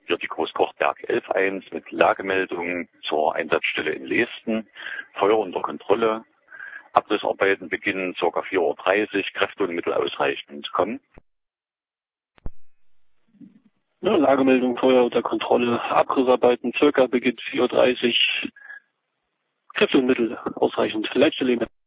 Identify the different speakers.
Speaker 1: hier die Großkochberg 11.1 mit Lagemeldung zur Einsatzstelle in Leesten. Feuer unter Kontrolle. Abrissarbeiten beginnen ca. 4:30 Uhr. Kräfte und Mittel ausreichend. Kommen.
Speaker 2: Ja, Lagemeldung, Feuer unter Kontrolle. Abrissarbeiten beginnt 4:30 Uhr. Kräfte und Mittel ausreichend. Leitstelle